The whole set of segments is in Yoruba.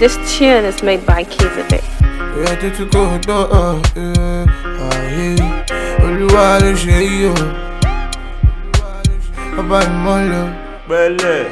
This tune is made by Keys a bit. Yeah, did you go Olúwa ló ṣe yìí o. Bàbá ìmọ̀lẹ̀. Pẹ̀lẹ́.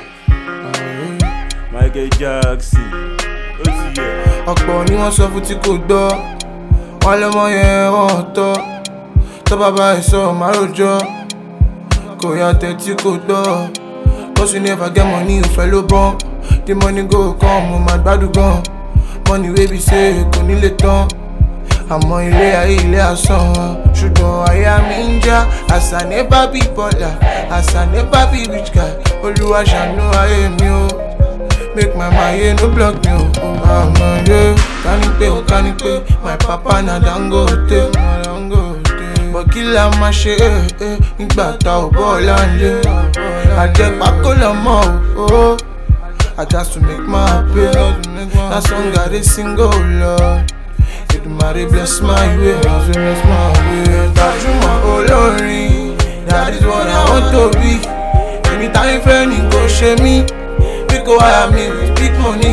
Michael Jackson. Ó ti yẹ. Ọ̀pọ̀ ni wọ́n sọ fún tí kò gbọ́. Wọ́n lọ́mọ yẹn wọ́n tọ́. Tó bàbá ẹ̀ sọ máa rojọ́. Kò yàtẹ̀ tí kò gbọ́. Cause you never get money, ò fẹ́ ló bọ́n. The money go come, mo máa gbádùn gan. Money wey be say kò ní lè tán. Àmọ́ ilé ayé ilé asán. Ṣùgbọ́n àyà mi ń já. As I never be baller, as I never be rich guy. Olúwa ṣàánú ayé mi o. Make my maye no block me o. Àmọ́ yé ká ní pé my papa na Dangote. But kí la máa ṣe nígbà tá ò bọ́ láńlé. Àjẹpákó lọ́mọ o. I just to make my pay. That song I dey sing, oh Lord. Èdùmàrè bless my way, bless my way. Gbajúmọ̀ olórin, that is what I want to be. Anytime fẹ́ ni kò ṣe mí, bí kò wáyà mi with big money.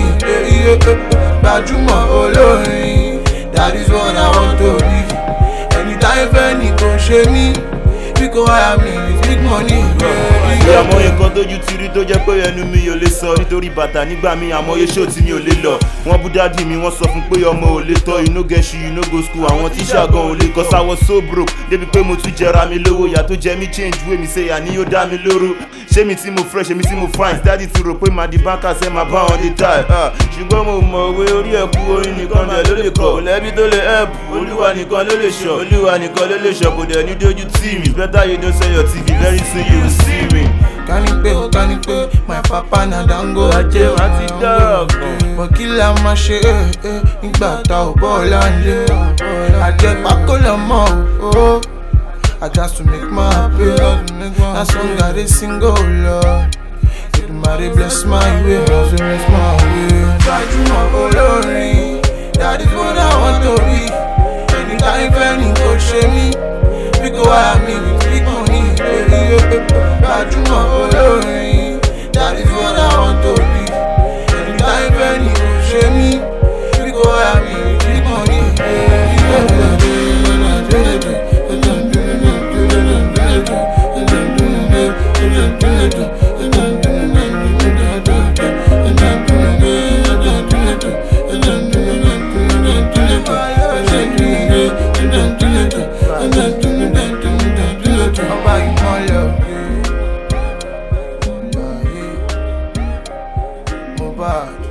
Gbajúmọ̀ olórin, that is what I want to be. Anytime fẹ́ ni kò ṣe mí, bí kò wáyà mi with big money. Àmọye kan tójú ti rí tó jẹ́ pé ẹnu mi ò lè sọ nítorí bàtà nígbà mi àmọye ṣó tí mi ò lè lọ. Wọ́n bú dádì mi wọ́n sọ fún pé ọmọ ò lè tọ́. You no get shoe, you no go school. Àwọn tíṣà gan ò lè cause I was so broke. Débi pé mo tún jẹra mi lówó. Ìyá tó jẹ mí change wey mi say àní yóò dá mi lóró. Ṣé mi tí mo fresh, ṣé mi tí mo fine. Dádì ti rò pé màá di báńkà ṣe máa bá wọn dé táì. Ṣùgbọ́n mo mọ̀ òwe orí ẹ̀kú orin nìkan bẹ̀ ló lè kọ̀. Kò lẹ́bí tó lè help. Olúwa nìkan ló lè ṣọ́. Olúwa nìkan ló lè ṣọ́. Kò dẹ̀ ní dójú tì mí. Better you don't sell your TV. Very soon you will see me. Ká ní pé my papa na Dangote. Ajé wa ti dọ̀gàn. But kí la máa ṣe nígbà tá ò bọ́ láńlé. Àjẹpákó lọ́mọ o. I just to make my pay. That song I dey sing, oh Lord. Èdùmàrè bless my way, bless my way. Gbajúmọ̀ olórin, that is what I want to be. Anytime fẹ́ ni kò ṣe mí, bí kò wáyà mi with big money. Gbajúmọ̀ olórin, that is what I want to be. Anytime fẹ́ ni kò ṣe mí, bí kò wáyà mi with big money. Ọba ìmọ̀lẹ̀ Mohbad.